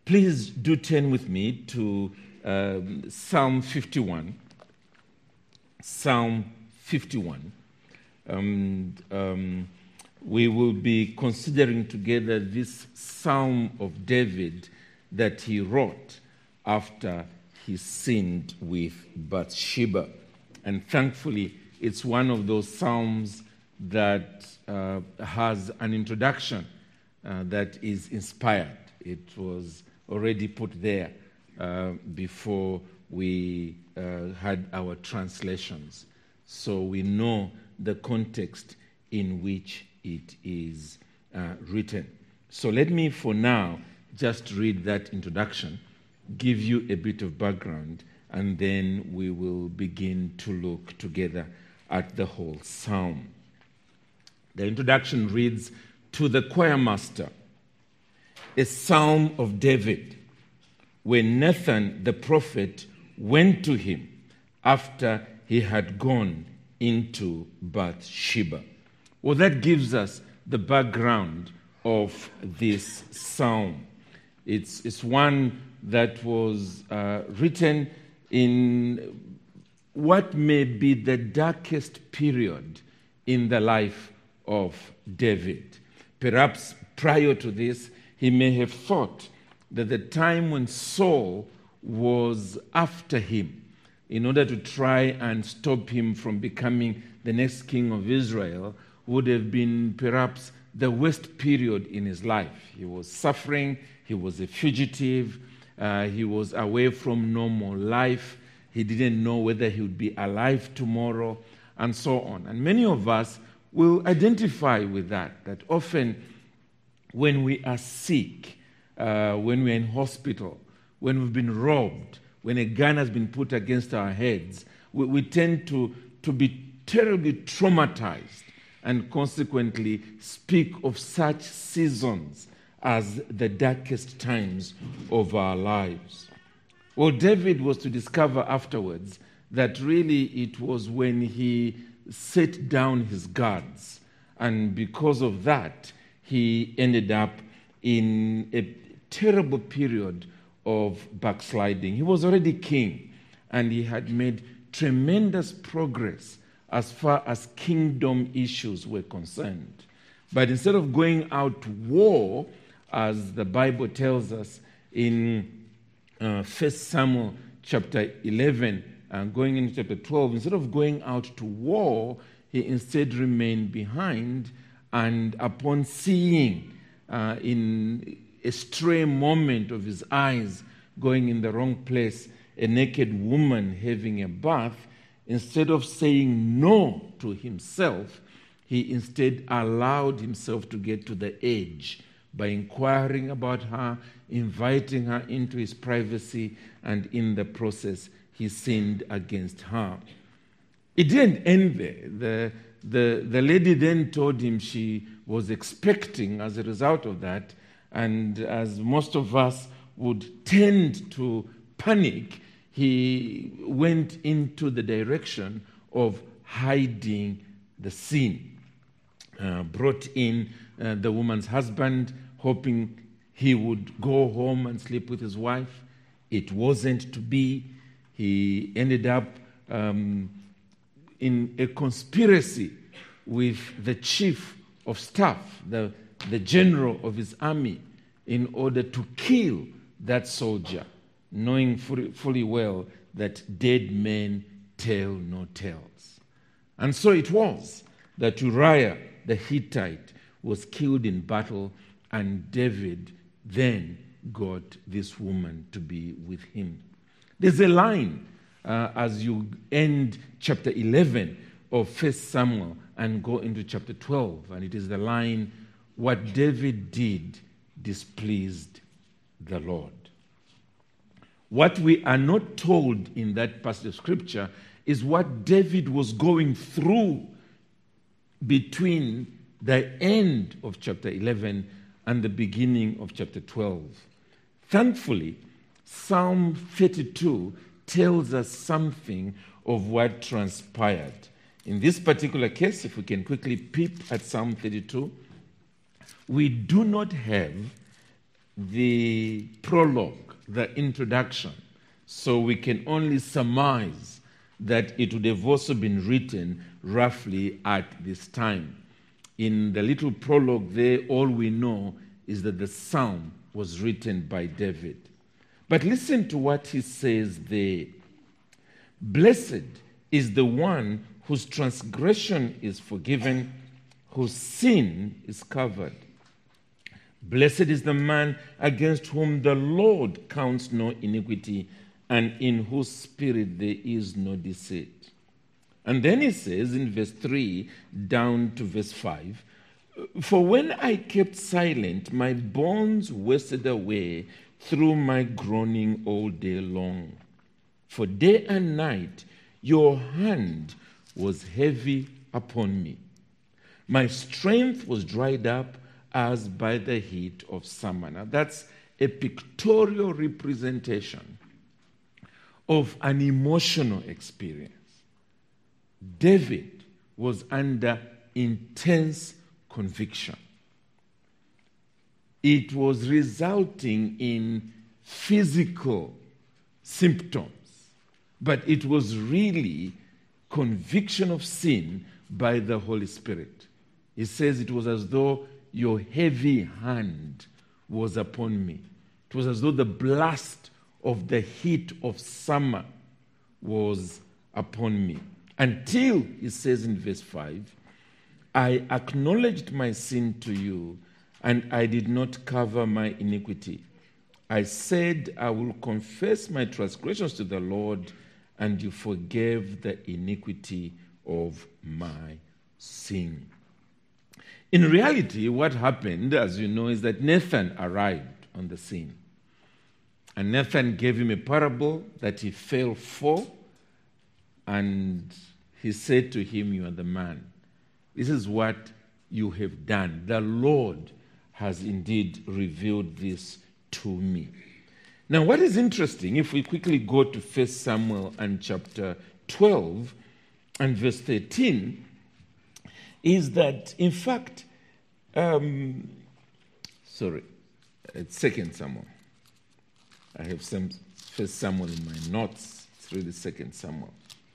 Please do turn with me to Psalm 51. Psalm 51. We will be considering together this Psalm of David that he wrote after he sinned with Bathsheba. And thankfully, it's one of those Psalms that has an introduction that is inspired. It was already put there before we had our translations. So we know the context in which it is written. So let me, for now, just read that introduction, give you a bit of background, and then we will begin to look together at the whole psalm. The introduction reads, "To the choir master, a psalm of David, when Nathan the prophet went to him after he had gone into Bathsheba." Well, that gives us the background of this psalm. It's one that was written in what may be the darkest period in the life of David. Perhaps prior to this, he may have thought that the time when Saul was after him in order to try and stop him from becoming the next king of Israel would have been perhaps the worst period in his life. He was suffering, he was a fugitive, he was away from normal life, he didn't know whether he would be alive tomorrow, and so on. And many of us will identify with that often when we are sick, when we're in hospital, when we've been robbed, when a gun has been put against our heads, we tend to be terribly traumatized and consequently speak of such seasons as the darkest times of our lives. Well, David was to discover afterwards that really it was when he set down his guards, and because of that, he ended up in a terrible period of backsliding. He was already king, and he had made tremendous progress as far as kingdom issues were concerned. But instead of going out to war, as the Bible tells us in 1 Samuel chapter 11 and going into chapter 12, instead of going out to war, he instead remained behind, and upon seeing in a stray moment of his eyes going in the wrong place, a naked woman having a bath, instead of saying no to himself, he instead allowed himself to get to the edge by inquiring about her, inviting her into his privacy, and in the process, he sinned against her. It didn't end there. The lady then told him she was expecting as a result of that, and as most of us would tend to panic, he went into the direction of hiding the sin. Brought in the woman's husband, hoping he would go home and sleep with his wife. It wasn't to be. He ended up in a conspiracy with the chief of staff, the general of his army, in order to kill that soldier, knowing fully well that dead men tell no tales. And so it was that Uriah the Hittite was killed in battle, and David then got this woman to be with him. There's a line as you end chapter 11 of 1 Samuel and go into chapter 12, and it is the line, "What David did displeased the Lord." What we are not told in that passage of scripture is what David was going through between the end of chapter 11 and the beginning of chapter 12. Thankfully, Psalm 32 tells us something of what transpired. In this particular case, if we can quickly peep at Psalm 32, we do not have the prologue, the introduction, so we can only surmise that it would have also been written roughly at this time. In the little prologue there, all we know is that the psalm was written by David. But listen to what he says there. Blessed is the one whose transgression is forgiven, whose sin is covered. Blessed is the man against whom the Lord counts no iniquity, and in whose spirit there is no deceit. And then he says in verse 3 down to verse 5, for when I kept silent, my bones wasted away through my groaning all day long. For day and night your hand was heavy upon me. My strength was dried up as by the heat of summer. Now that's a pictorial representation of an emotional experience. David was under intense conviction. It was resulting in physical symptoms, but it was really conviction of sin by the Holy Spirit. He says it was as though your heavy hand was upon me. It was as though the blast of the heat of summer was upon me. Until, he says in verse 5, I acknowledged my sin to you, and I did not cover my iniquity. I said, I will confess my transgressions to the Lord, and you forgave the iniquity of my sin. In reality, what happened, as you know, is that Nathan arrived on the scene. And Nathan gave him a parable that he fell for, and he said to him, you are the man. This is what you have done. The Lord has indeed revealed this to me. Now, what is interesting, if we quickly go to 1 Samuel and chapter 12 and verse 13, is that, in fact, it's 2 Samuel. I have some 1 Samuel in my notes. It's really 2 Samuel.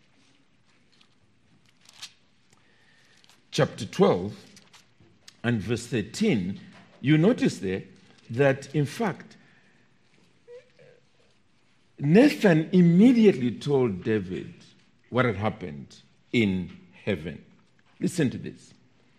Chapter 12 and verse 13, you notice there that, in fact, Nathan immediately told David what had happened in heaven. Listen to this.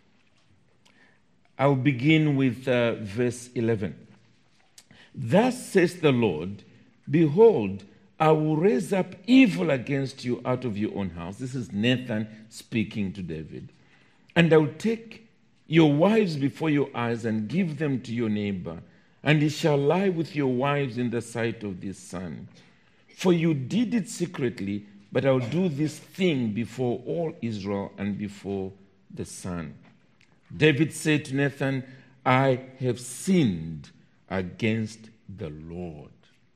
I'll begin with verse 11. Thus says the Lord, behold, I will raise up evil against you out of your own house. This is Nathan speaking to David. And I will take your wives before your eyes and give them to your neighbor, and he shall lie with your wives in the sight of this sun. For you did it secretly, but I will do this thing before all Israel and before the sun. David said to Nathan, I have sinned against the Lord.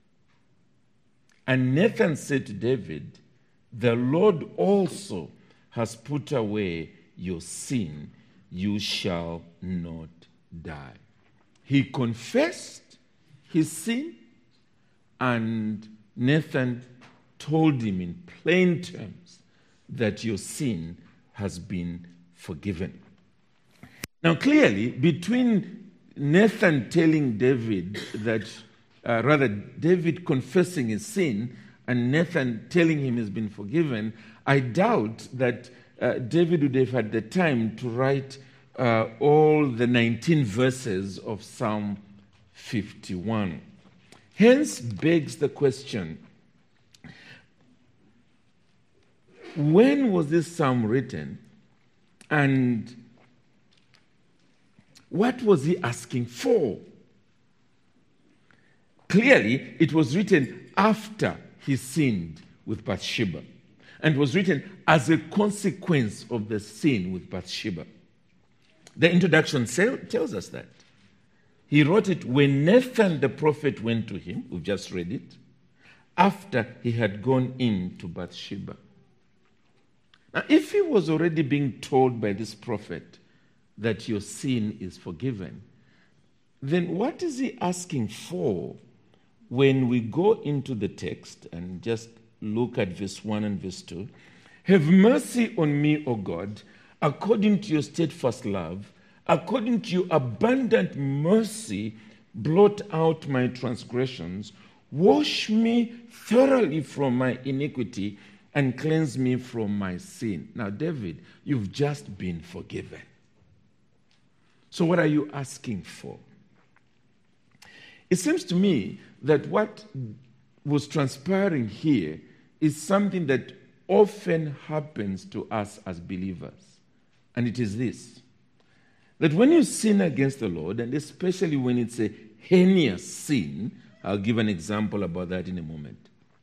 And Nathan said to David, the Lord also has put away your sin, you shall not die. He confessed his sin, and Nathan told him in plain terms that your sin has been forgiven. Now, clearly, between Nathan telling David that, David confessing his sin and Nathan telling him he's been forgiven, I doubt that David would have had the time to write all the 19 verses of Psalm 51. Hence begs the question, when was this psalm written, and what was he asking for? Clearly, it was written after he sinned with Bathsheba, and was written as a consequence of the sin with Bathsheba. The introduction tells us that. He wrote it when Nathan the prophet went to him, we've just read it, after he had gone in to Bathsheba. Now, if he was already being told by this prophet that your sin is forgiven, then what is he asking for when we go into the text and just look at verse 1 and verse 2? Have mercy on me, O God, according to your steadfast love, according to your abundant mercy, blot out my transgressions, wash me thoroughly from my iniquity, and cleanse me from my sin. Now, David, you've just been forgiven. So what are you asking for? It seems to me that what was transpiring here is something that often happens to us as believers. And it is this: that when you sin against the Lord, and especially when it's a heinous sin, I'll give an example about that in a moment.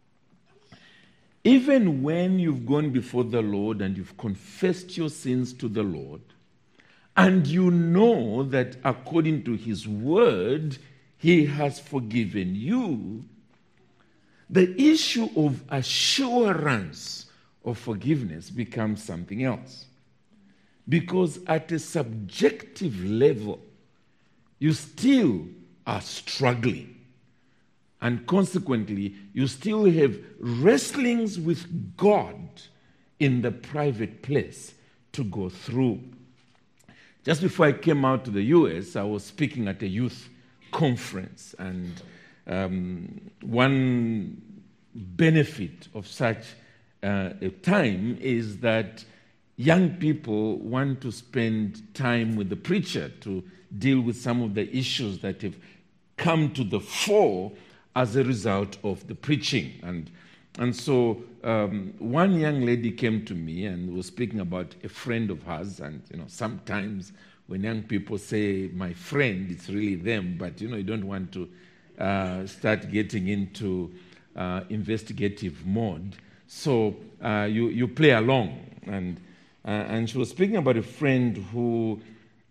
Even when you've gone before the Lord and you've confessed your sins to the Lord, and you know that according to His word, He has forgiven you, the issue of assurance of forgiveness becomes something else. Because at a subjective level, you still are struggling. And consequently, you still have wrestlings with God in the private place to go through. Just before I came out to the US, I was speaking at a youth conference. And one benefit of such a time is that young people want to spend time with the preacher to deal with some of the issues that have come to the fore as a result of the preaching. And so one young lady came to me and was speaking about a friend of hers. And, sometimes when young people say, my friend, it's really them. But, you don't want to start getting into investigative mode. So you play along. And she was speaking about a friend who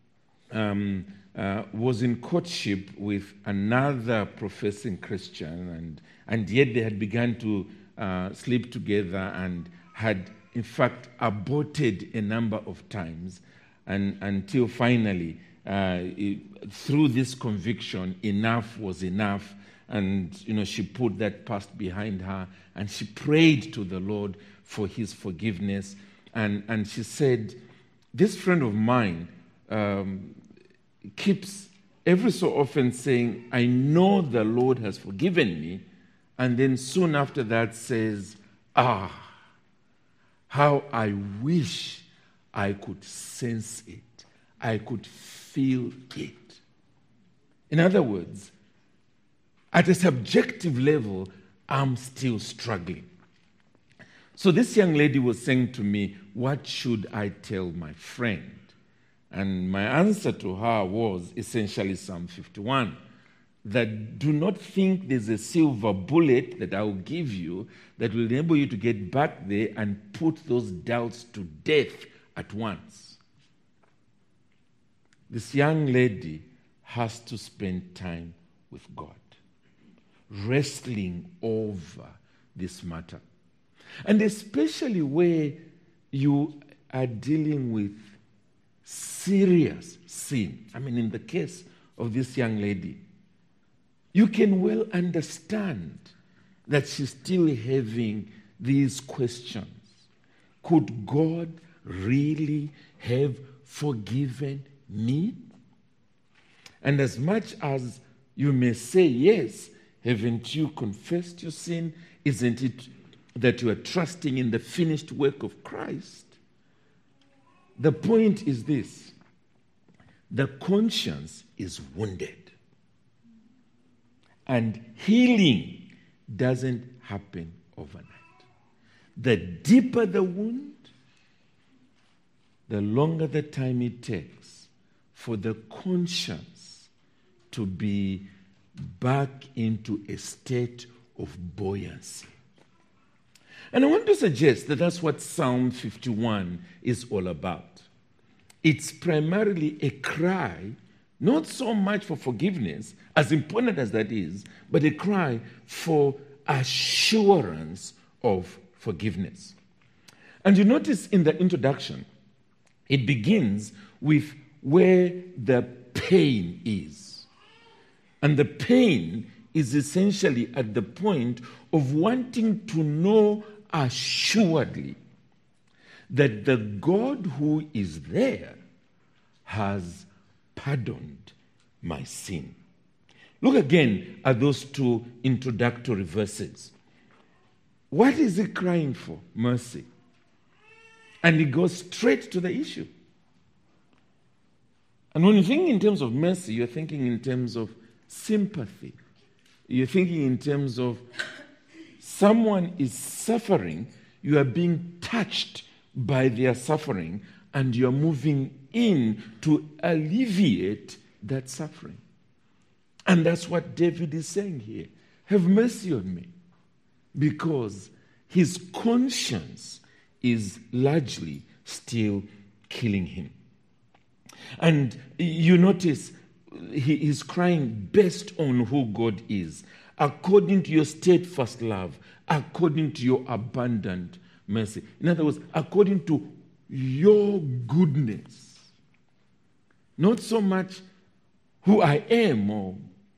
was in courtship with another professing Christian, and yet they had begun to sleep together and had, in fact, aborted a number of times, and until finally, through this conviction, enough was enough, and she put that past behind her, and she prayed to the Lord for His forgiveness, and she said, this friend of mine keeps every so often saying, I know the Lord has forgiven me, and then soon after that says, how I wish I could sense it, I could feel it. In other words, at a subjective level, I'm still struggling. So this young lady was saying to me, what should I tell my friend? And my answer to her was essentially Psalm 51, that do not think there's a silver bullet that I will give you that will enable you to get back there and put those doubts to death at once. This young lady has to spend time with God, wrestling over this matter. And especially where you are dealing with serious sin. I mean, in the case of this young lady, you can well understand that she's still having these questions. Could God really have forgiven me? And as much as you may say, yes, haven't you confessed your sin? Isn't it that you are trusting in the finished work of Christ? The point is this: the conscience is wounded. And healing doesn't happen overnight. The deeper the wound, the longer the time it takes for the conscience to be back into a state of buoyancy. And I want to suggest that that's what Psalm 51 is all about. It's primarily a cry, not so much for forgiveness, as important as that is, but a cry for assurance of forgiveness. And you notice in the introduction, it begins with where the pain is. And the pain is essentially at the point of wanting to know assuredly that the God who is there has pardoned my sin. Look again at those two introductory verses. What is he crying for? Mercy. And he goes straight to the issue. And when you think in terms of mercy, you're thinking in terms of sympathy. You're thinking in terms of someone is suffering, you are being touched by their suffering, and you're moving in to alleviate that suffering. And that's what David is saying here. Have mercy on me. Because his conscience is largely still killing him. And you notice he is crying based on who God is, according to your steadfast love, according to your abundant mercy. In other words, according to your goodness. Not so much who I am or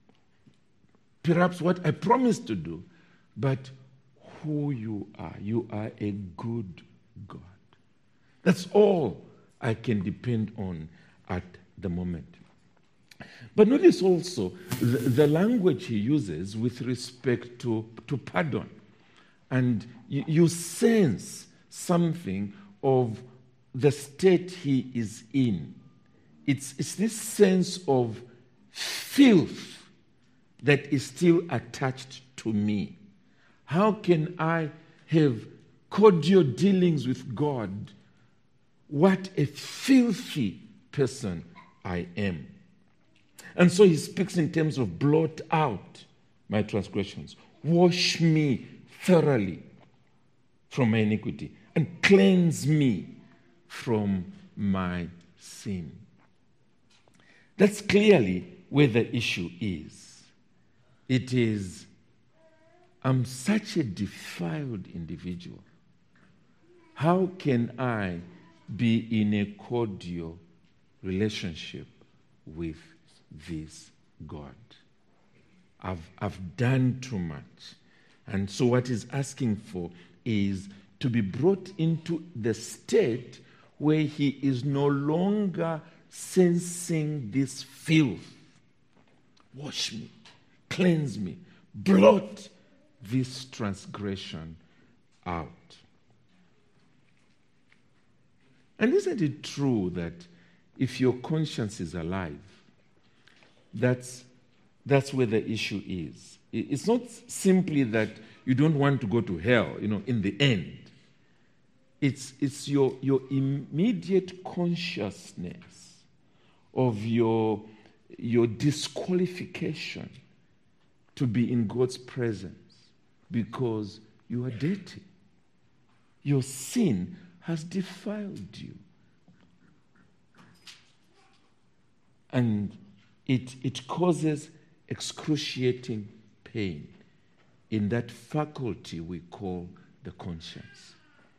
perhaps what I promised to do, but who you are. You are a good God. That's all I can depend on at the moment. But notice also the language he uses with respect to pardon. And you sense something of the state he is in. It's this sense of filth that is still attached to me. How can I have cordial dealings with God? What a filthy person I am. And so he speaks in terms of blot out my transgressions. Wash me thoroughly from my iniquity and cleanse me from my sin. That's clearly where the issue is. It is, I'm such a defiled individual. How can I be in a cordial relationship with this God? I've done too much. And so what he's asking for is to be brought into the state where he is no longer sensing this filth. Wash me, cleanse me, blot this transgression out. And isn't it true that if your conscience is alive, that's where the issue is? It's not simply that you don't want to go to hell, in the end. It's your immediate consciousness of your disqualification to be in God's presence because you are dirty. Your sin has defiled you. And it causes excruciating pain in that faculty we call the conscience.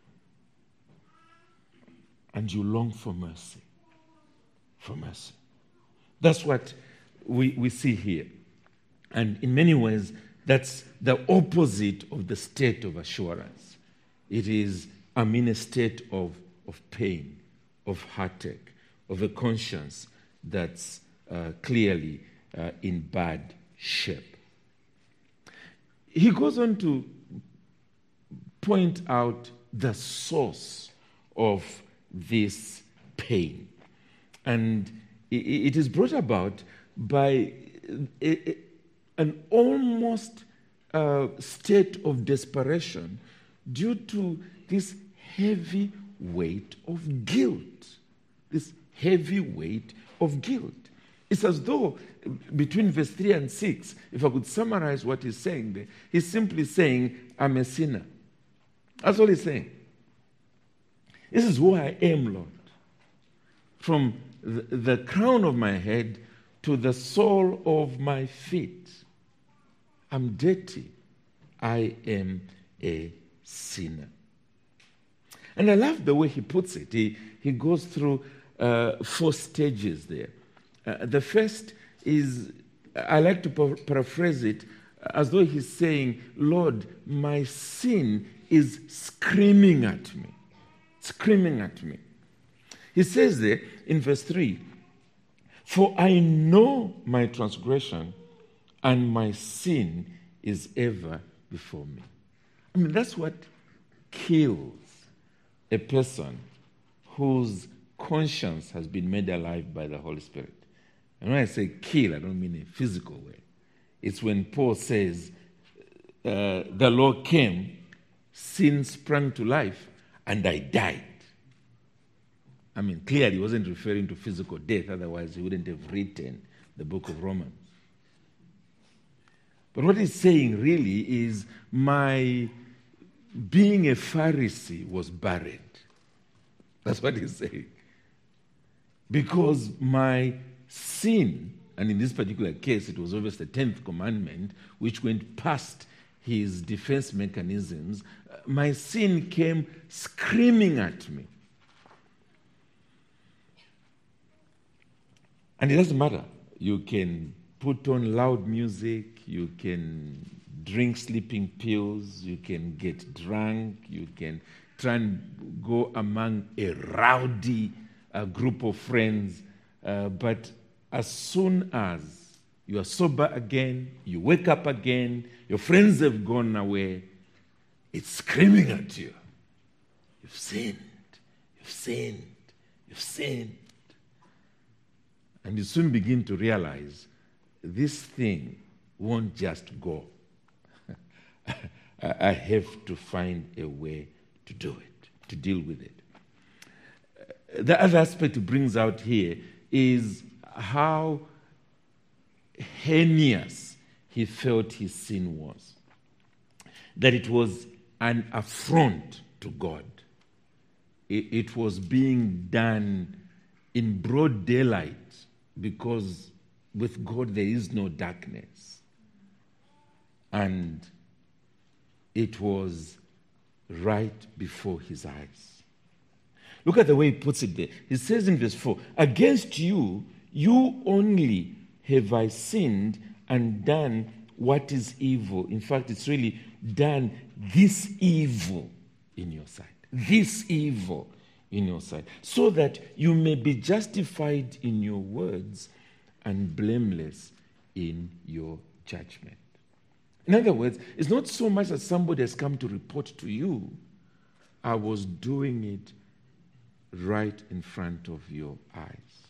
And you long for mercy. For mercy. That's what we see here. And in many ways, that's the opposite of the state of assurance. It is, I'm in a state of pain, of heartache, of a conscience that's clearly in bad shape. He goes on to point out the source of this pain. And it is brought about by an almost state of desperation due to this heavy weight of guilt. This heavy weight of guilt. It's as though between verse 3 and 6, if I could summarize what he's saying there, he's simply saying, I'm a sinner. That's all he's saying. This is who I am, Lord. From the crown of my head to the sole of my feet. I'm dirty. I am a sinner. And I love the way he puts it. He goes through 4 stages there. The first is I like to paraphrase it as though he's saying, Lord, my sin is screaming at me. Screaming at me. He says there in verse 3, for I know my transgression and my sin is ever before me. I mean, that's what kills a person whose conscience has been made alive by the Holy Spirit. And when I say kill, I don't mean in a physical way. It's when Paul says, the law came, sin sprang to life, and I died. I mean, clearly he wasn't referring to physical death, otherwise he wouldn't have written the book of Romans. But what he's saying really is my being a Pharisee was buried. That's what he's saying. Because my sin, and in this particular case it was obviously the 10th commandment, which went past his defense mechanisms, my sin came screaming at me. And it doesn't matter. You can put on loud music, you can drink sleeping pills, you can get drunk, you can try and go among a rowdy group of friends, but as soon as you are sober again, you wake up again, your friends have gone away, it's screaming at you. You've sinned, you've sinned, you've sinned. And you soon begin to realize this thing won't just go. I have to find a way to do it, to deal with it. The other aspect it brings out here is how heinous he felt his sin was. That it was an affront to God. It was being done in broad daylight, because with God there is no darkness. And it was right before his eyes. Look at the way he puts it there. He says in verse 4, against you, you only have I sinned and done what is evil. In fact, it's really done this evil in your sight. This evil in your sight, so that you may be justified in your words and blameless in your judgment. In other words, it's not so much that somebody has come to report to you, I was doing it right in front of your eyes.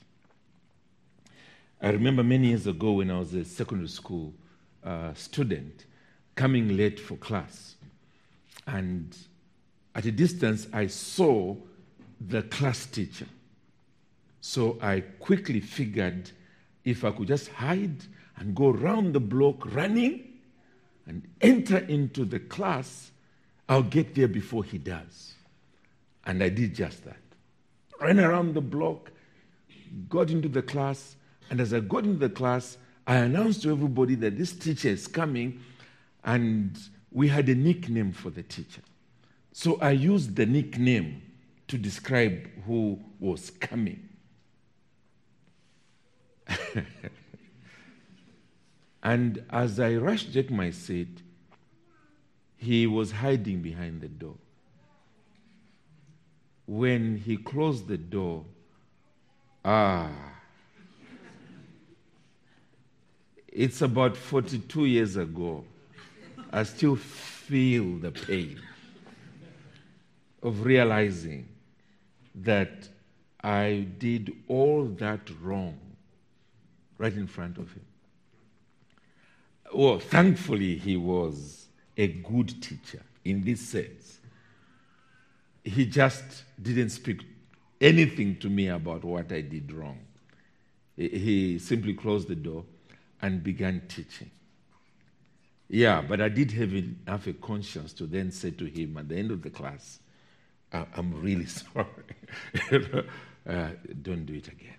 I remember many years ago when I was a secondary school student, coming late for class, and at a distance I saw the class teacher. So I quickly figured if I could just hide and go around the block running and enter into the class, I'll get there before he does. And I did just that. Ran around the block, got into the class, and as I got into the class, I announced to everybody that this teacher is coming, and we had a nickname for the teacher. So I used the nickname to describe who was coming. And as I rushed to take my seat, he was hiding behind the door. When he closed the door, it's about 42 years ago. I still feel the pain of realizing that I did all that wrong right in front of him. Well, thankfully, he was a good teacher in this sense. He just didn't speak anything to me about what I did wrong. He simply closed the door and began teaching. Yeah, but I did have enough a conscience to then say to him at the end of the class, I'm really sorry. Don't do it again.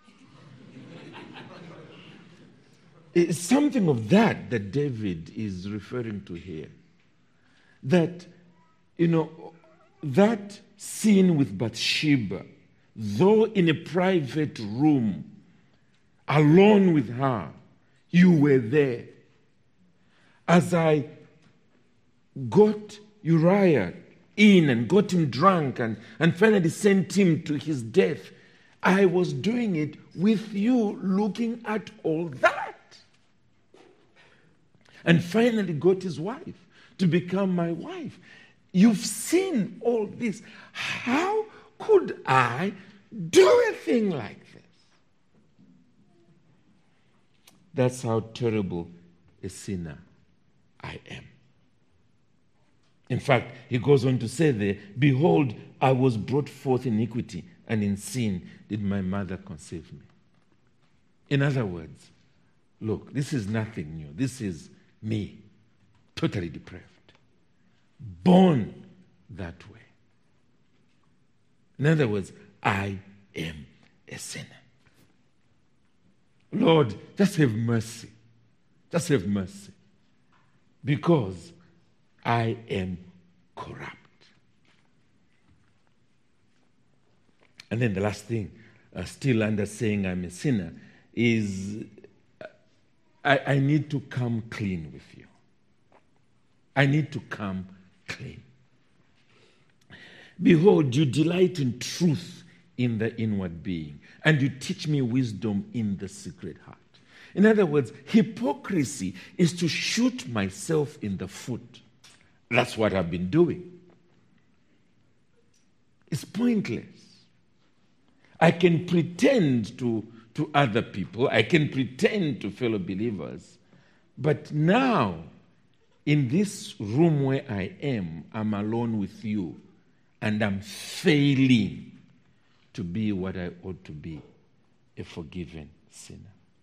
It's something of that David is referring to here. That, that scene with Bathsheba, though in a private room, alone with her, You were there. As I got Uriah in and got him drunk and finally sent him to his death, I was doing it with you looking at all that. And finally got his wife to become my wife. You've seen all this. How could I do a thing like this? That's how terrible a sinner I am. In fact, he goes on to say there, behold, I was brought forth in iniquity, and in sin did my mother conceive me. In other words, look, this is nothing new. This is me, totally depraved, born that way. In other words, I am a sinner. Lord, just have mercy. Just have mercy. Because I am corrupt. And then the last thing, still under saying I'm a sinner, is I need to come clean with you. I need to come clean. Behold, you delight in truth in the inward being, and you teach me wisdom in the secret heart. In other words, hypocrisy is to shoot myself in the foot. That's what I've been doing. It's pointless. I can pretend to other people, I can pretend to fellow believers, but now, in this room where I am, I'm alone with you, and I'm failing to be what I ought to be, a forgiven sinner.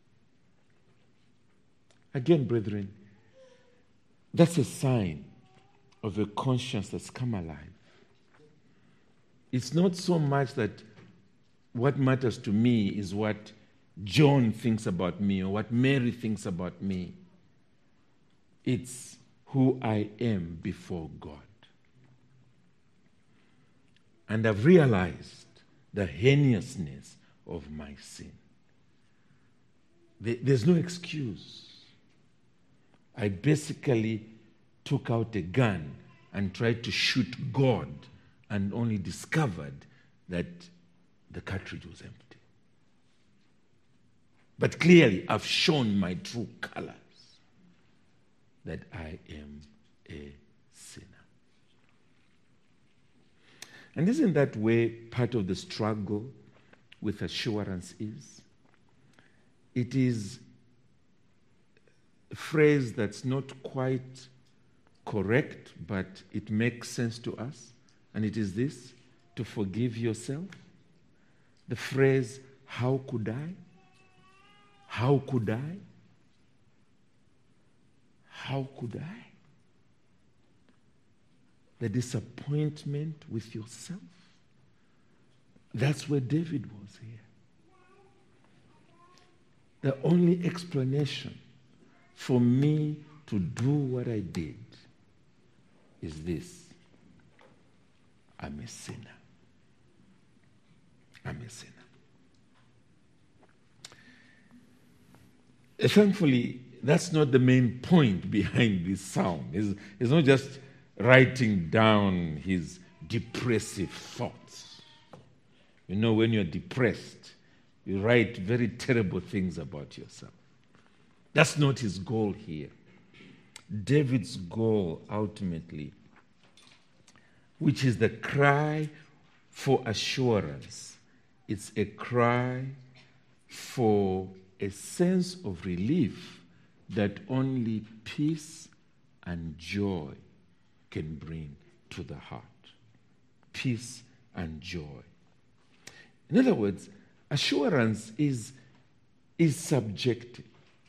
Again, brethren, that's a sign of a conscience that's come alive. It's not so much that what matters to me is what John thinks about me or what Mary thinks about me. It's who I am before God. And I've realized the heinousness of my sin. There's no excuse. I basically took out a gun and tried to shoot God and only discovered that the cartridge was empty. But clearly, I've shown my true colors, that I am a sinner. And isn't that where part of the struggle with assurance is? It is a phrase that's not quite correct, but it makes sense to us. And it is this: to forgive yourself. The phrase, how could I? How could I? How could I? The disappointment with yourself. That's where David was here. The only explanation for me to do what I did is this: I'm a sinner. I'm a sinner. Thankfully, that's not the main point behind this psalm. It's not just writing down his depressive thoughts. You know, when you're depressed, you write very terrible things about yourself. That's not his goal here. David's goal, ultimately, which is the cry for assurance, it's a cry for a sense of relief that only peace and joy can bring to the heart. Peace and joy. In other words, assurance is subjective.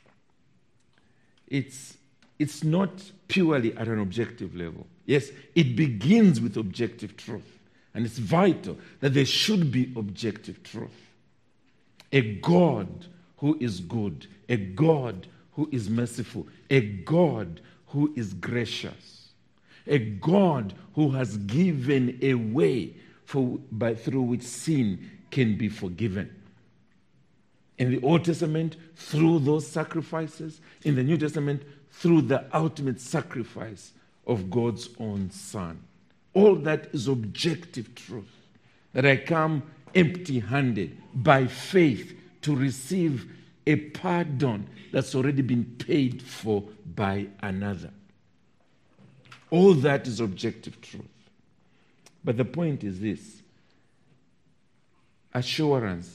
It's not purely at an objective level. Yes, it begins with objective truth, and it's vital that there should be objective truth. A God who is good, a God who is merciful, a God who is gracious, a God who has given a way through which sin can be forgiven, In the Old Testament, through those sacrifices. In the New Testament, through the ultimate sacrifice of God's own Son. All that is objective truth. That I come empty-handed by faith to receive a pardon that's already been paid for by another. All that is objective truth. But the point is this: assurance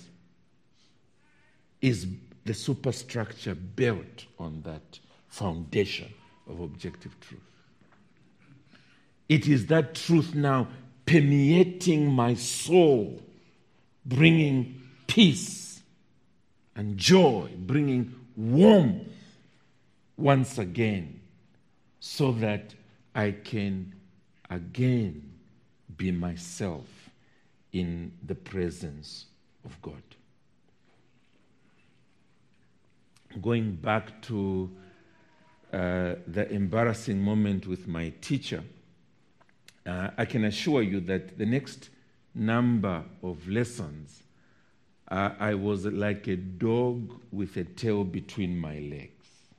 is the superstructure built on that foundation of objective truth. It is that truth now permeating my soul, bringing peace and joy, bringing warmth once again, so that I can again be myself in the presence of God. Going back to the embarrassing moment with my teacher, I can assure you that the next number of lessons, I was like a dog with a tail between my legs.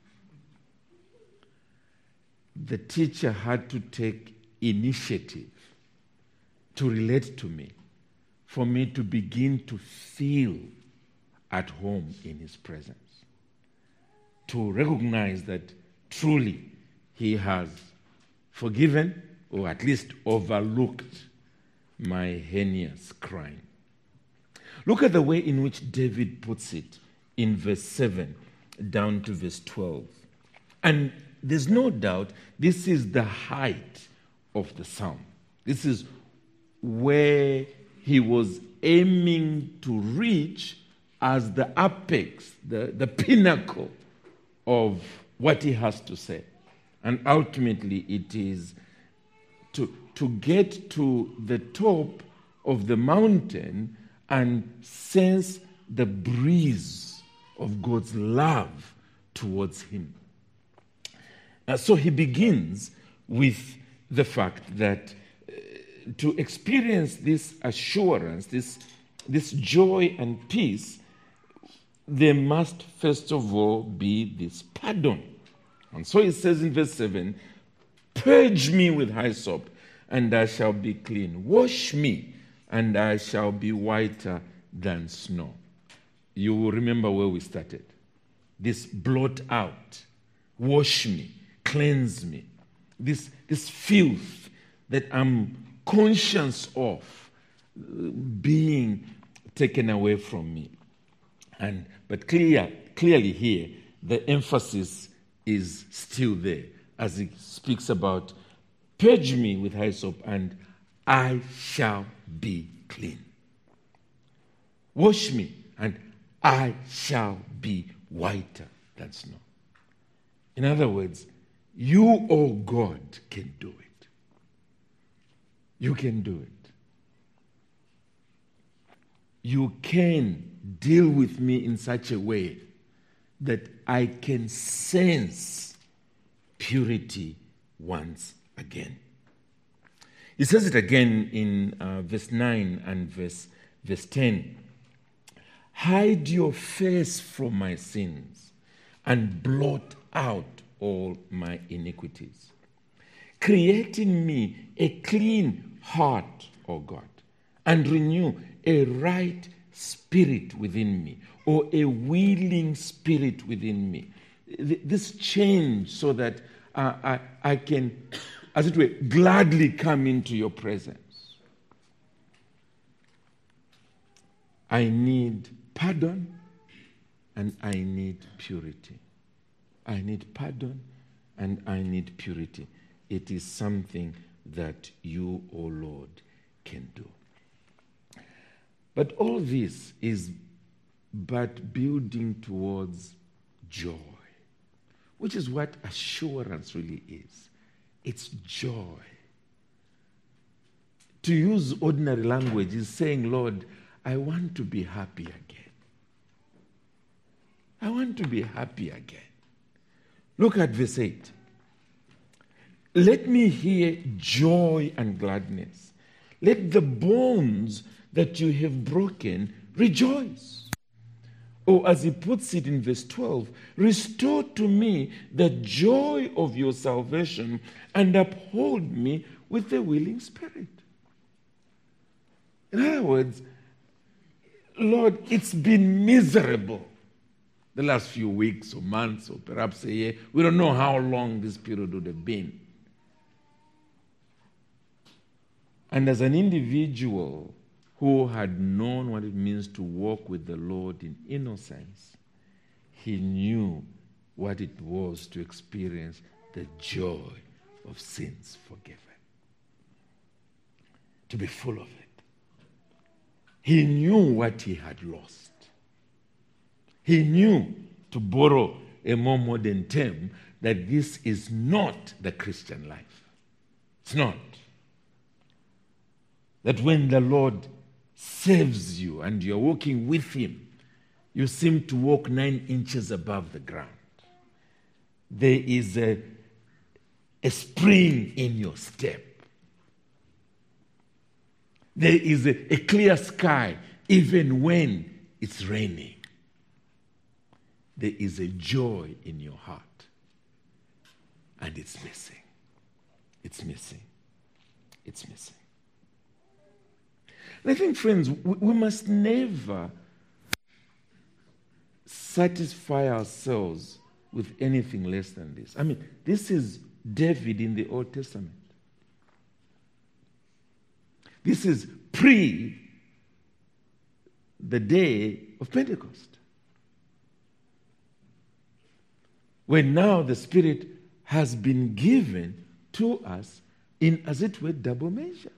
The teacher had to take initiative to relate to me, for me to begin to feel at home in his presence, to recognize that truly he has forgiven, or at least overlooked, my heinous crime. Look at the way in which David puts it in verse 7 down to verse 12. And there's no doubt this is the height of the psalm. This is where he was aiming to reach as the apex, the pinnacle of what he has to say. And ultimately it is to get to the top of the mountain and sense the breeze of God's love towards him. So he begins with the fact that to experience this assurance, this joy and peace, there must first of all be this pardon. And so he says in verse 7, "Purge me with hyssop, and I shall be clean. Wash me, and I shall be whiter than snow." You will remember where we started. This blot out, wash me, cleanse me. This filth that I'm conscious of being taken away from me. But clearly here, the emphasis is still there as he speaks about, "Purge me with hyssop, and I shall be clean. Wash me, and I shall be whiter than snow." In other words, you, oh God, can do it. You can do it. You can deal with me in such a way that I can sense purity once again. He says it again in verse 9 and verse 10. "Hide your face from my sins and blot out all my iniquities. Create in me a clean heart, O God, and renew a right spirit within me," or a willing spirit within me. This change so that I can, as it were, gladly come into your presence. I need pardon and I need purity. I need pardon and I need purity. It is something that you, O Lord, can do. But all this is but building towards joy, which is what assurance really is. It's joy. To use ordinary language is saying, "Lord, I want to be happy again. I want to be happy again." Look at verse 8. "Let me hear joy and gladness. Let the bones that you have broken rejoice." Or as he puts it in verse 12, restore to me the joy of your salvation and uphold me with a willing spirit. In other words, Lord, it's been miserable the last few weeks or months or perhaps a year. We don't know how long this period would have been. And as an individual who had known what it means to walk with the Lord in innocence, he knew what it was to experience the joy of sins forgiven, to be full of it. He knew what he had lost. He knew, to borrow a more modern term, that this is not the Christian life. It's not. That when the Lord saves you and you're walking with him, you seem to walk 9 inches above the ground. There is a spring in your step. There is a clear sky even when it's raining. There is a joy in your heart. And it's missing. It's missing. It's missing. And I think, friends, we must never satisfy ourselves with anything less than this. I mean, this is David in the Old Testament. This is pre the day of Pentecost, when now the Spirit has been given to us in, as it were, double measure.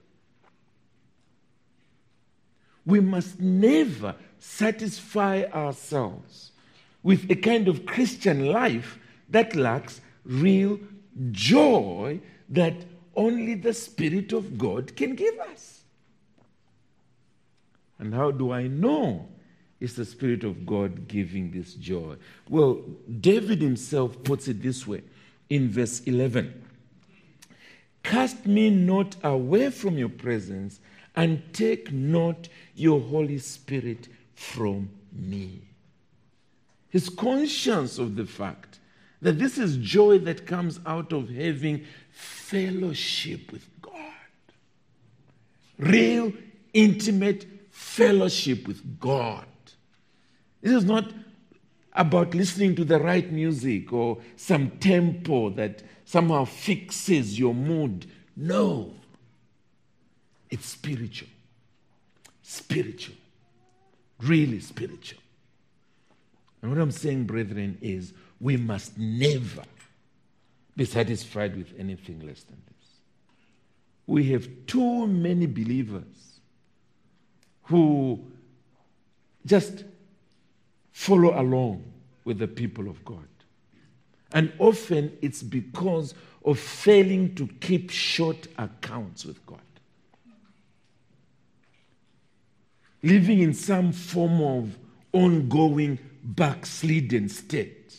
We must never satisfy ourselves with a kind of Christian life that lacks real joy that only the Spirit of God can give us. And how do I know it's the Spirit of God giving this joy? Well, David himself puts it this way in verse 11. Cast me not away from your presence, and take not your Holy Spirit from me. He's conscious of the fact that this is joy that comes out of having fellowship with God. Real, intimate fellowship with God. This is not about listening to the right music or some tempo that somehow fixes your mood. No. It's spiritual. Spiritual. Really spiritual. And what I'm saying, brethren, is we must never be satisfied with anything less than this. We have too many believers who just follow along with the people of God. And often it's because of failing to keep short accounts with God. Living in some form of ongoing backslidden state.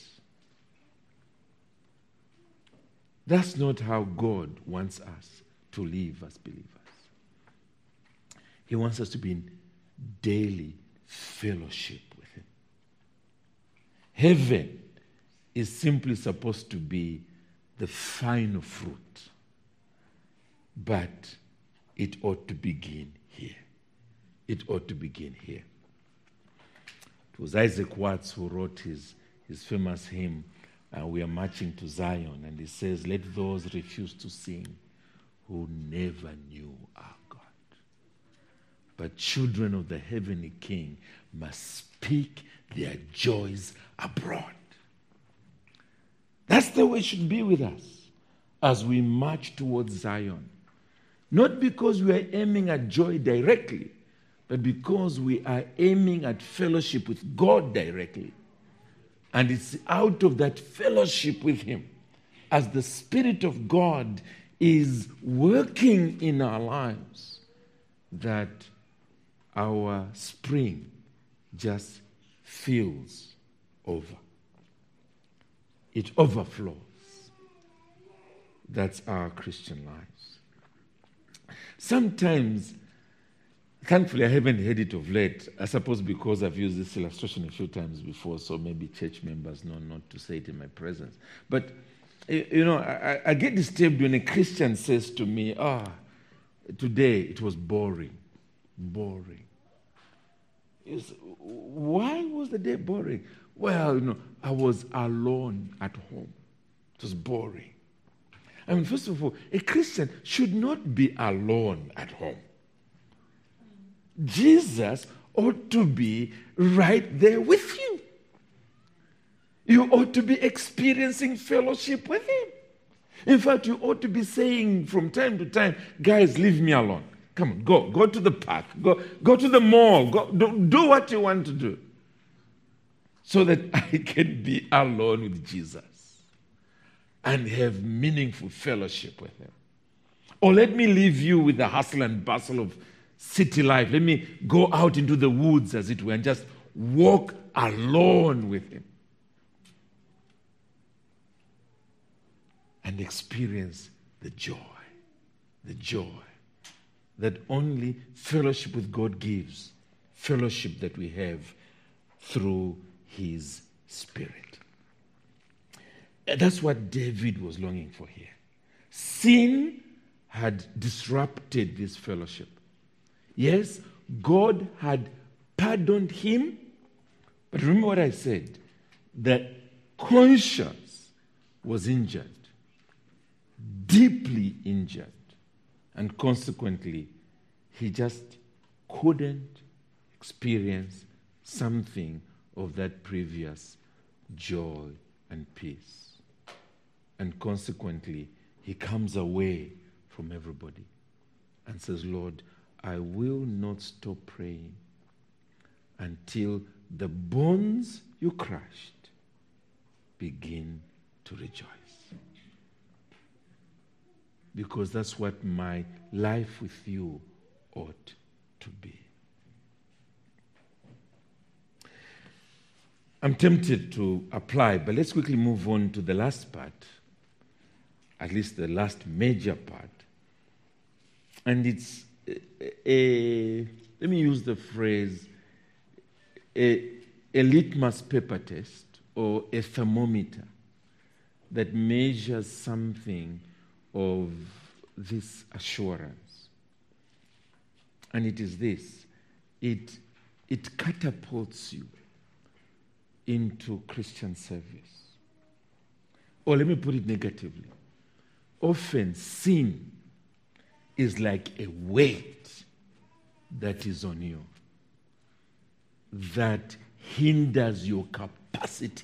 That's not how God wants us to live as believers. He wants us to be in daily fellowship with him. Heaven is simply supposed to be the final fruit, but it ought to begin here. It ought to begin here. It was Isaac Watts who wrote his famous hymn, We Are Marching to Zion, and he says, let those refuse to sing who never knew our God. But children of the heavenly King must speak their joys abroad. That's the way it should be with us as we march towards Zion. Not because we are aiming at joy directly, but because we are aiming at fellowship with God directly. And it's out of that fellowship with him, as the Spirit of God is working in our lives, that our spring just fills over. It overflows. That's our Christian lives. Sometimes Thankfully, I haven't heard it of late. I suppose because I've used this illustration a few times before, so maybe church members know not to say it in my presence. But, I get disturbed when a Christian says to me, today it was boring. Boring. Why was the day boring? Well, I was alone at home. It was boring. I mean, first of all, a Christian should not be alone at home. Jesus ought to be right there with you. You ought to be experiencing fellowship with him. In fact, you ought to be saying from time to time, guys, leave me alone. Come on, go to the park, go to the mall, do what you want to do, so that I can be alone with Jesus and have meaningful fellowship with him. Or let me leave you with the hustle and bustle of city life. Let me go out into the woods, as it were, and just walk alone with him and experience the joy that only fellowship with God gives, fellowship that we have through his Spirit. That's what David was longing for here. Sin had disrupted this fellowship. Yes, God had pardoned him, but remember what I said, that conscience was injured, deeply injured, and consequently, he just couldn't experience something of that previous joy and peace. And consequently, he comes away from everybody and says, Lord, I will not stop praying until the bones you crushed begin to rejoice. Because that's what my life with you ought to be. I'm tempted to apply, but let's quickly move on to the last part, at least the last major part. And it's let me use the phrase, a litmus paper test or a thermometer that measures something of this assurance. And it is this. It catapults you into Christian service. Or let me put it negatively. Often sin is like a weight that is on you that hinders your capacity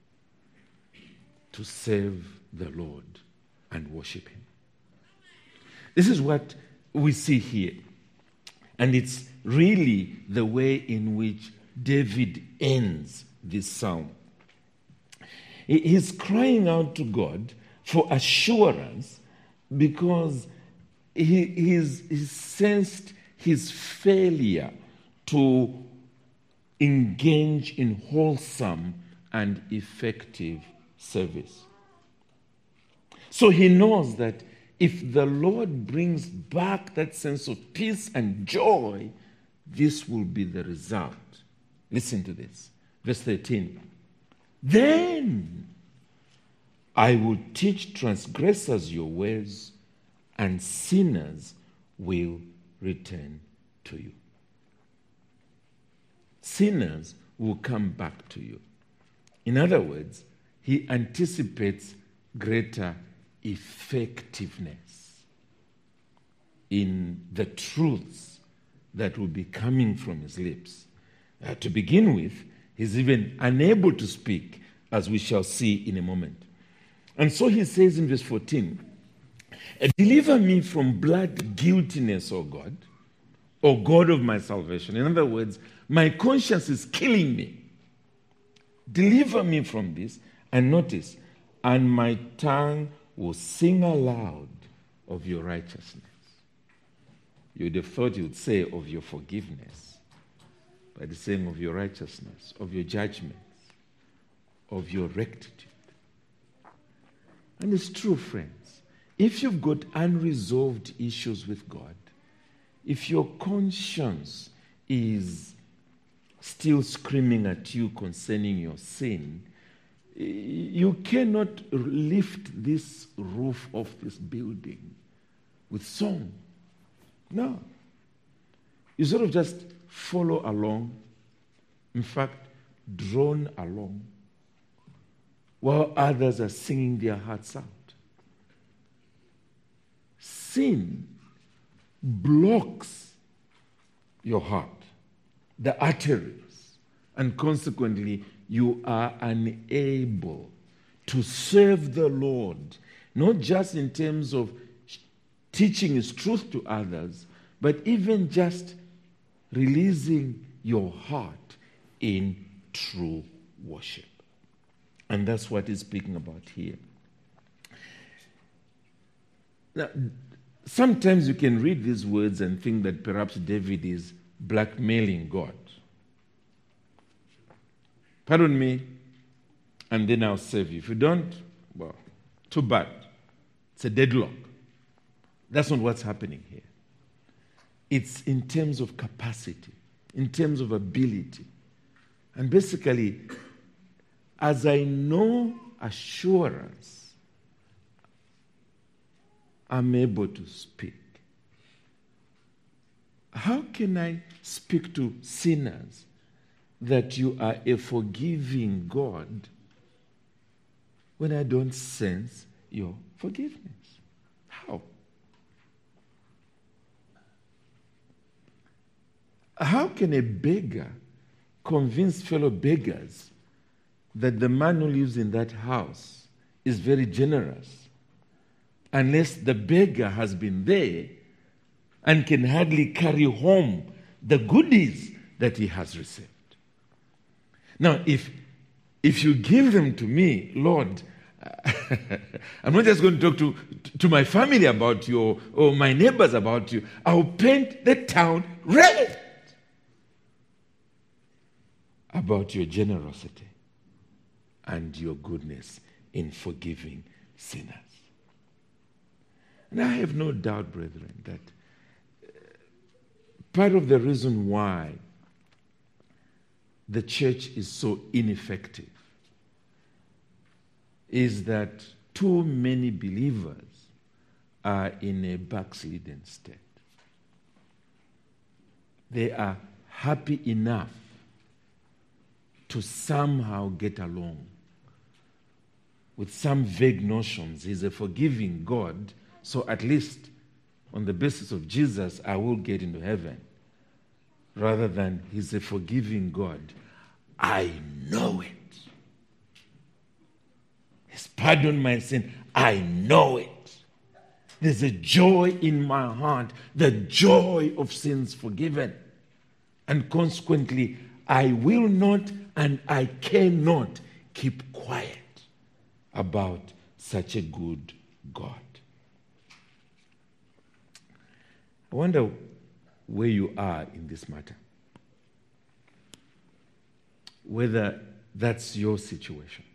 to serve the Lord and worship him. This is what we see here. And it's really the way in which David ends this psalm. He's crying out to God for assurance because he's sensed his failure to engage in wholesome and effective service. So he knows that if the Lord brings back that sense of peace and joy, this will be the result. Listen to this. Verse 13. Then I will teach transgressors your ways, and sinners will return to you. Sinners will come back to you. In other words, he anticipates greater effectiveness in the truths that will be coming from his lips. To begin with, he's even unable to speak, as we shall see in a moment. And so he says in verse 14, deliver me from blood guiltiness, O God, O God of my salvation. In other words, my conscience is killing me. Deliver me from this. And notice, and my tongue will sing aloud of your righteousness. You'd have thought you'd say of your forgiveness, but it's saying of your righteousness, of your judgments, of your rectitude. And it's true, friends. If you've got unresolved issues with God, if your conscience is still screaming at you concerning your sin, you cannot lift this roof of this building with song. No. You sort of just follow along. In fact, drone along while others are singing their hearts out. Sin blocks your heart, the arteries, and consequently you are unable to serve the Lord, not just in terms of teaching His truth to others, but even just releasing your heart in true worship. And that's what he's speaking about here. Now, sometimes you can read these words and think that perhaps David is blackmailing God. Pardon me, and then I'll save you. If you don't, well, too bad. It's a deadlock. That's not what's happening here. It's in terms of capacity, in terms of ability. And basically, as I know assurance, I'm able to speak. How can I speak to sinners that you are a forgiving God when I don't sense your forgiveness? How? How can a beggar convince fellow beggars that the man who lives in that house is very generous unless the beggar has been there and can hardly carry home the goodies that he has received? Now, if you give them to me, Lord, I'm not just going to talk to my family about you or my neighbors about you. I'll paint the town red about your generosity and your goodness in forgiving sinners. And I have no doubt, brethren, that part of the reason why the church is so ineffective is that too many believers are in a backslidden state. They are happy enough to somehow get along with some vague notions. He's a forgiving God, so at least on the basis of Jesus, I will get into heaven. Rather than He's a forgiving God. I know it. He's pardoned my sin. I know it. There's a joy in my heart, the joy of sins forgiven. And consequently, I will not and I cannot keep quiet about such a good God. I wonder where you are in this matter. Whether that's your situation.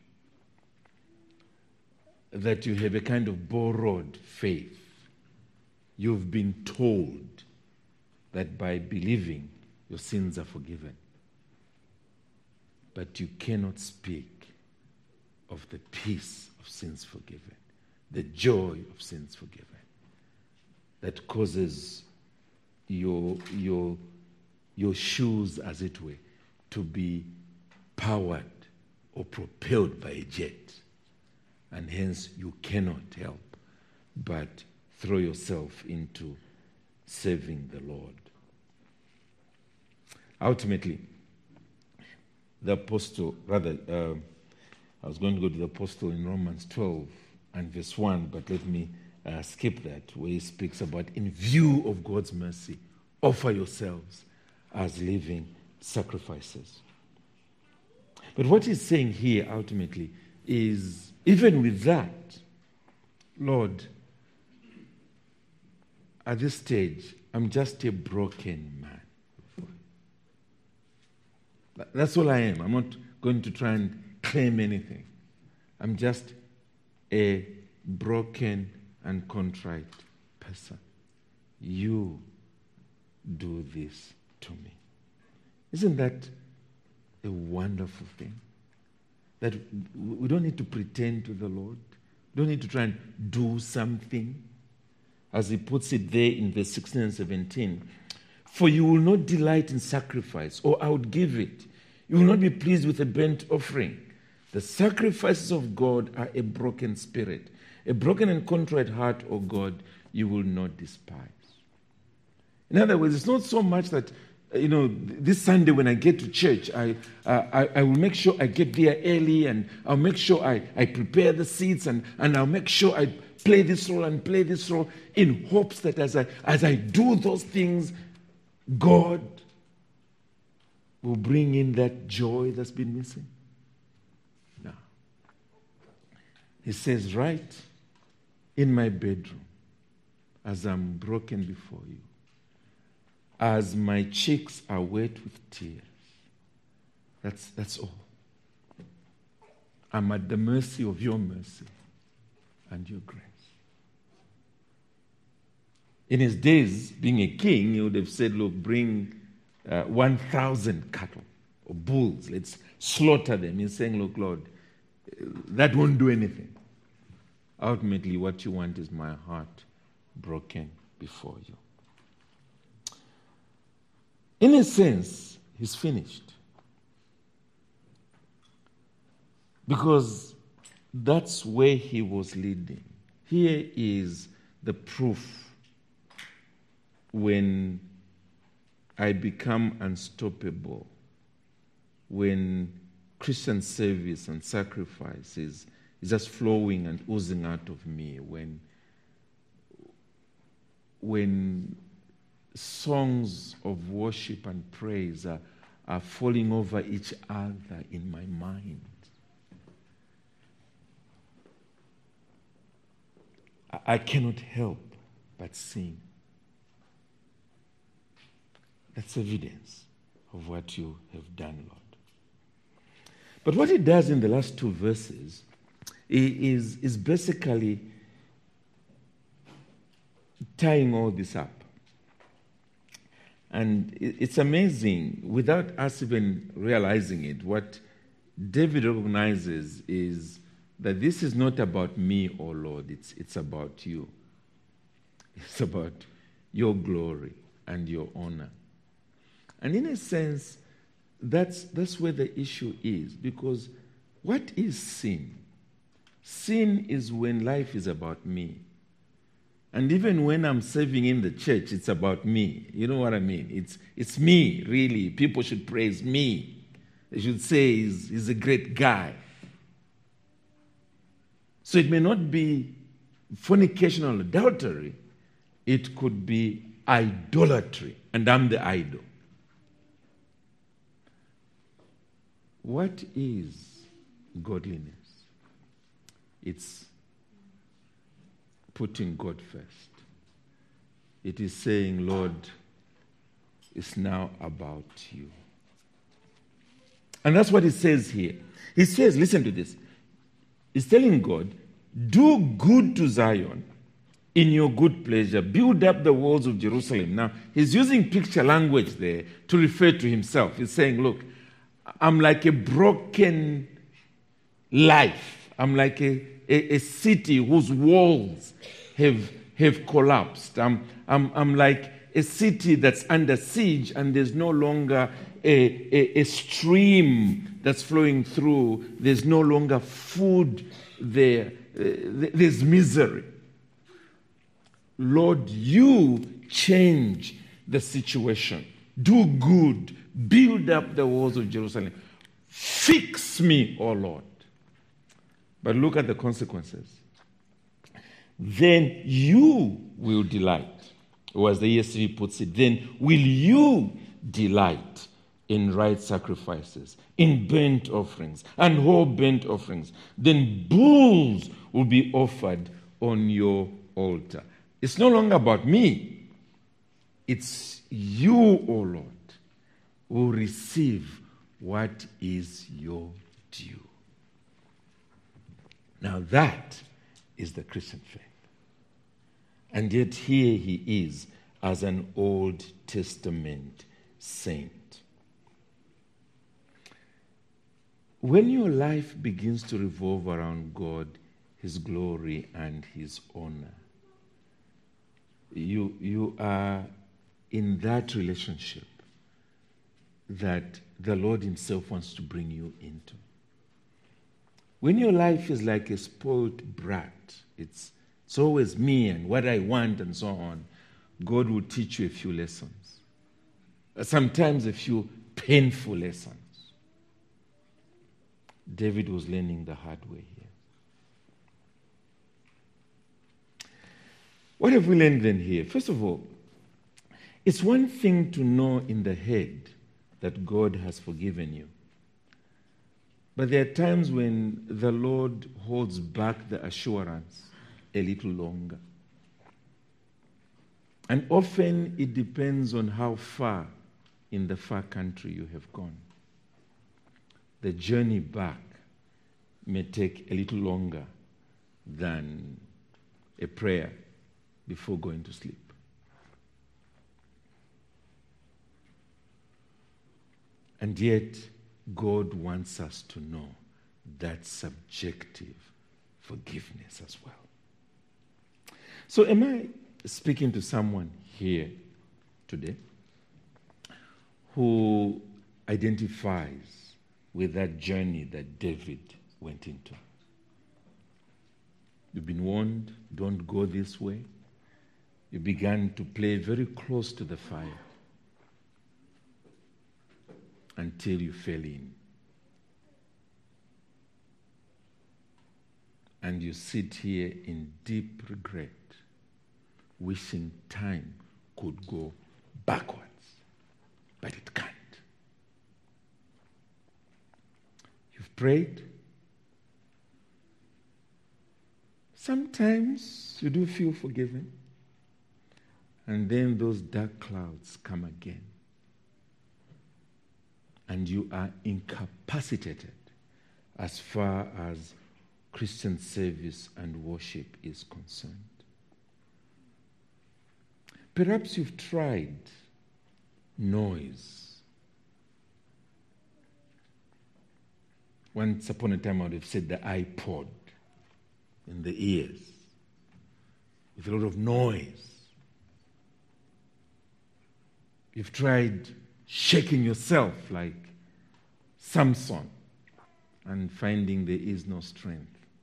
That you have a kind of borrowed faith. You've been told that by believing your sins are forgiven. But you cannot speak of the peace of sins forgiven, the joy of sins forgiven, that causes your shoes, as it were, to be powered or propelled by a jet. And hence you cannot help but throw yourself into serving the Lord. Ultimately, the apostle, I was going to go to the apostle in Romans 12 and verse 1, but let me skip that, where he speaks about, in view of God's mercy, offer yourselves as living sacrifices. But what he's saying here ultimately is, even with that, Lord, at this stage, I'm just a broken man. That's all I am. I'm not going to try and claim anything. I'm just a broken and contrite person. You do this to me. Isn't that a wonderful thing? That we don't need to pretend to the Lord. We don't need to try and do something. As he puts it there in verse 16 and 17, for you will not delight in sacrifice, or I would give it. You will not be pleased with a burnt offering. The sacrifices of God are a broken spirit. A broken and contrite heart, O God, you will not despise. In other words, it's not so much that, this Sunday when I get to church, I will make sure I get there early, and I'll make sure I prepare the seats, and I'll make sure I play this role and play this role in hopes that as I do those things, God will bring in that joy that's been missing. No. He says, right in my bedroom, as I'm broken before you, as my cheeks are wet with tears, that's all. I'm at the mercy of your mercy and your grace. In his days, being a king, he would have said, look, bring 1,000 cattle or bulls. Let's slaughter them. He's saying, look, Lord, that won't do anything. Ultimately, what you want is my heart broken before you. In a sense, he's finished. Because that's where he was leading. Here is the proof when I become unstoppable, when Christian service and sacrifice is just flowing and oozing out of me, when songs of worship and praise are falling over each other in my mind. I cannot help but sing. That's evidence of what you have done, Lord. But what he does in the last two verses is basically tying all this up. And it's amazing, without us even realizing it, what David recognizes is that this is not about me, O Lord, it's about you. It's about your glory and your honor. And in a sense, that's where the issue is, because what is sin? Sin is when life is about me. And even when I'm serving in the church, it's about me. You know what I mean? It's me, really. People should praise me. They should say he's a great guy. So it may not be fornication or adultery. It could be idolatry, and I'm the idol. What is godliness? It's putting God first. It is saying, Lord, it's now about you. And that's what he says here. He says, listen to this. He's telling God, do good to Zion in your good pleasure. Build up the walls of Jerusalem. Now, he's using picture language there to refer to himself. He's saying, look, I'm like a broken life. I'm like a city whose walls have collapsed. I'm like a city that's under siege, and there's no longer a stream that's flowing through. There's no longer food there. There's misery. Lord, you change the situation. Do good. Build up the walls of Jerusalem. Fix me, O Lord. But look at the consequences. Then you will delight, or as the ESV puts it, then will you delight in right sacrifices, in burnt offerings, and whole burnt offerings. Then bulls will be offered on your altar. It's no longer about me. It's you, O Lord, who receive what is your due. Now that is the Christian faith. And yet here he is as an Old Testament saint. When your life begins to revolve around God, His glory, and His honor, you are in that relationship that the Lord Himself wants to bring you into. When your life is like a spoiled brat, it's always me and what I want and so on, God will teach you a few lessons. Sometimes a few painful lessons. David was learning the hard way here. What have we learned then here? First of all, it's one thing to know in the head that God has forgiven you. But there are times when the Lord holds back the assurance a little longer. And often it depends on how far in the far country you have gone. The journey back may take a little longer than a prayer before going to sleep. And yet, God wants us to know that subjective forgiveness as well. So, am I speaking to someone here today who identifies with that journey that David went into? You've been warned, don't go this way. You began to play very close to the fire until you fell in. And you sit here in deep regret, wishing time could go backwards, but it can't. You've prayed. Sometimes you do feel forgiven, and then those dark clouds come again, and you are incapacitated as far as Christian service and worship is concerned. Perhaps you've tried noise. Once upon a time I would have said the iPod in the ears with a lot of noise. You've tried shaking yourself like Samson and finding there is no strength.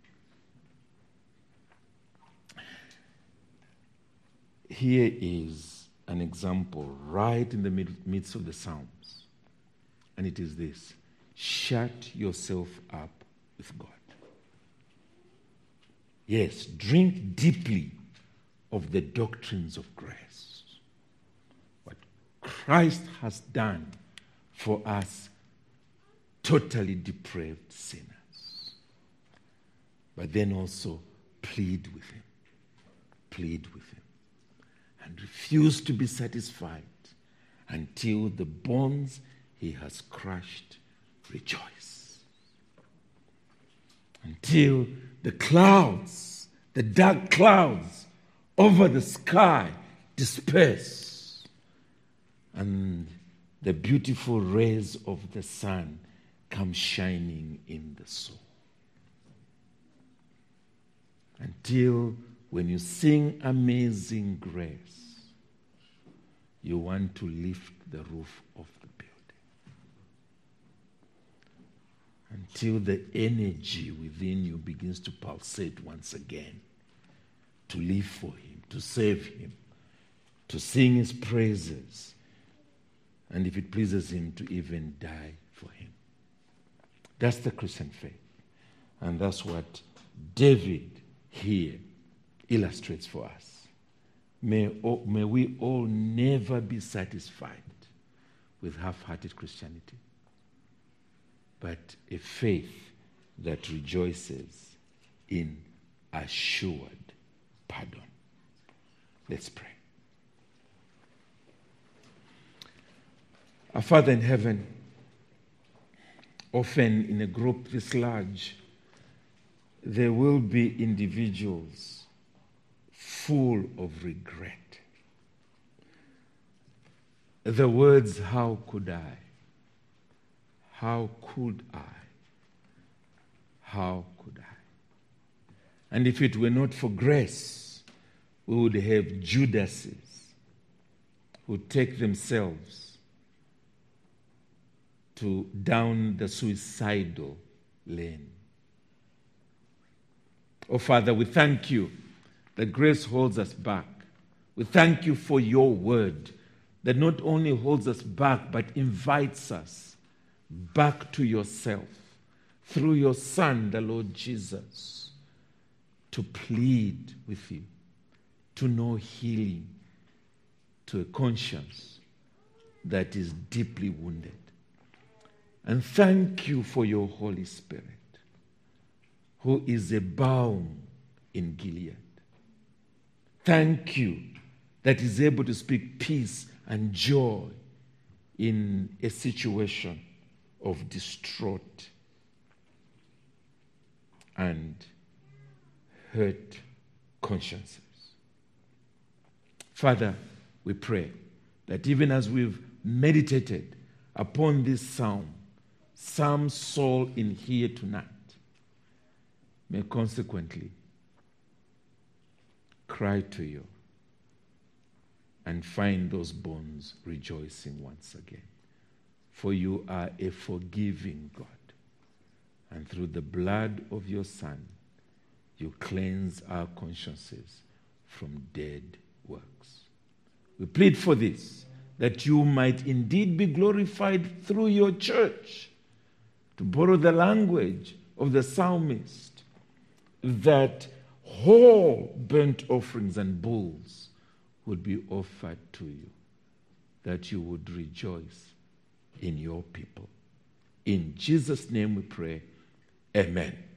Here is an example right in the midst of the Psalms. And it is this: shut yourself up with God. Yes, drink deeply of the doctrines of grace. What Christ has done for us totally depraved sinners. But then also plead with Him. Plead with Him. And refuse to be satisfied until the bonds He has crushed rejoice. Until the clouds, the dark clouds over the sky disperse and the beautiful rays of the sun come shining in the soul. Until when you sing Amazing Grace, you want to lift the roof of the building. Until the energy within you begins to pulsate once again, to live for Him, to serve Him, to sing His praises, and if it pleases Him, to even die for Him. That's the Christian faith. And that's what David here illustrates for us. May we all never be satisfied with half-hearted Christianity, but a faith that rejoices in assured pardon. Let's pray. Our Father in heaven, often in a group this large, there will be individuals full of regret, the words, how could I? How could I? How could I? And if it were not for grace, we would have Judases who take themselves down the suicidal lane. Oh, Father, we thank you that grace holds us back. We thank you for your word that not only holds us back, but invites us back to yourself through your Son, the Lord Jesus, to plead with you, to know healing to a conscience that is deeply wounded. And thank you for your Holy Spirit, who is a balm in Gilead. Thank you that is able to speak peace and joy in a situation of distraught and hurt consciences. Father, we pray that even as we've meditated upon this psalm, some soul in here tonight may consequently cry to you and find those bones rejoicing once again. For you are a forgiving God, and through the blood of your Son, you cleanse our consciences from dead works. We plead for this, that you might indeed be glorified through your church. To borrow the language of the psalmist, that whole burnt offerings and bulls would be offered to you, that you would rejoice in your people. In Jesus' name we pray, amen.